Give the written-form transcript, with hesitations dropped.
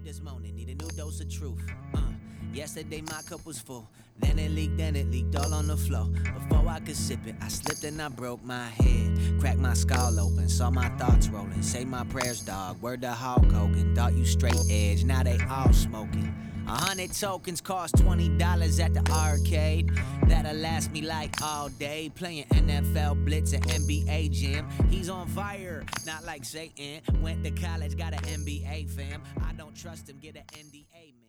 this morning, need a new dose of truth. Yesterday my cup was full, then it leaked all on the floor. Before I could sip it, I slipped and I broke my head. Cracked my skull open, saw my thoughts rolling. Say my prayers, dog, word to Hulk Hogan. Thought you straight edge, now they all smoking. 100 tokens cost $20 at the arcade. That'll last me like all day. Playing NFL Blitz and NBA Jam. He's on fire, not like Satan. Went to college, got an MBA, fam. I don't trust him, get an NDA, man.